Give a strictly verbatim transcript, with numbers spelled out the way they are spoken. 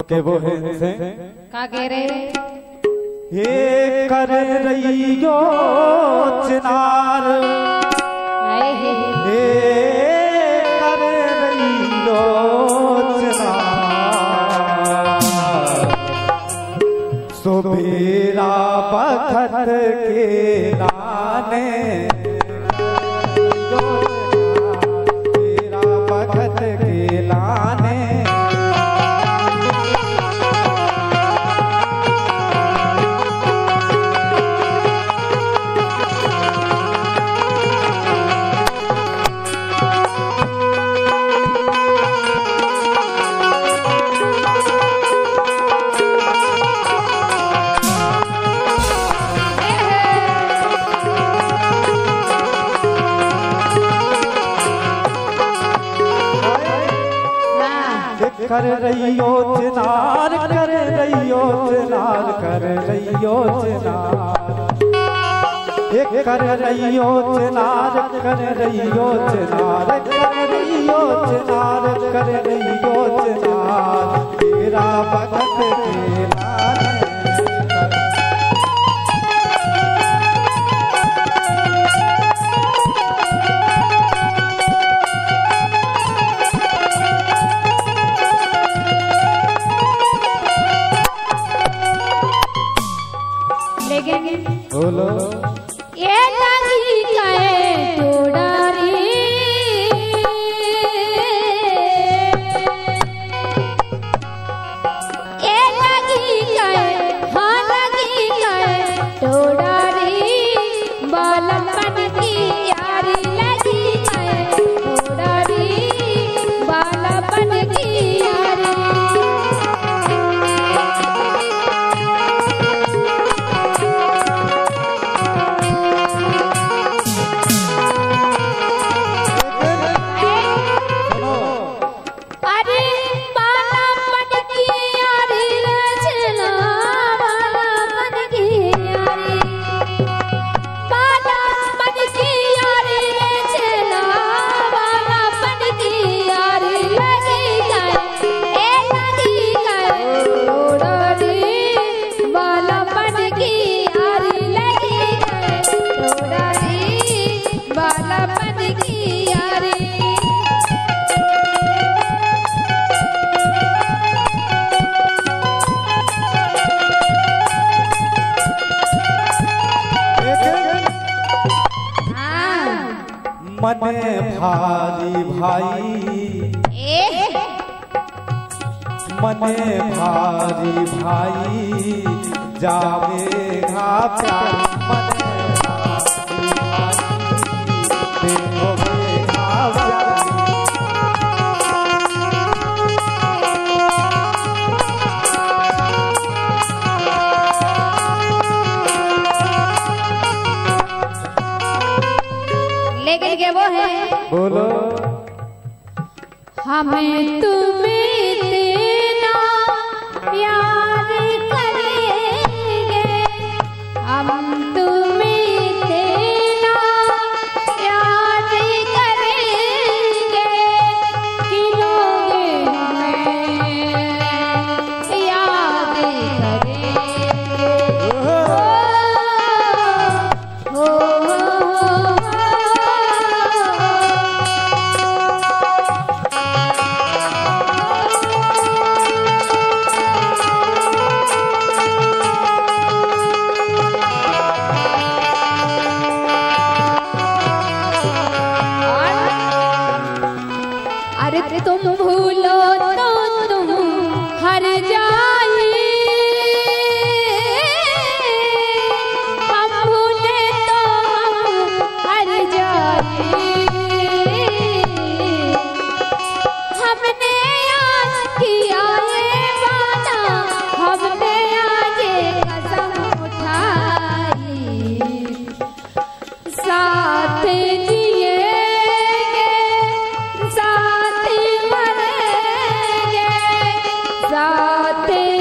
के वो है से का कह रहे हे कर रहियो चिनार हे कर रहियो चिनार सुबेरा बखत के नाने सुबेरा बखत के लाने कर रहियो चिनार कर रहियो चिनार कर रहियो चिनार एक कर रहियो चिनार कर रहियो चिनार कर रहियो चिनार कर रहियो चिनार तेरा भगत तेरा बोलो ये लगी काए टोडारी ये लगी काए हाँ लगी काए टोडारी बालपन की यारी लगी काए टोडारी बालपन की यारी मने भारी भाई मने भारी भाई जावेगा प्यार मने भारी भाई देखोगा लेकिन के वो है बोलो हमें तुम्हें देना प्यार करेंगे हम तुम्हें देना प्यार करेंगे किलोगे हमें याद करेंगे हो हो अरे तुम भूलो तो तुम हर जाए हम भूले तो हम हर जाए हमने आज किया ये वादा हमने आज कसम उठाई साथ जिए साथ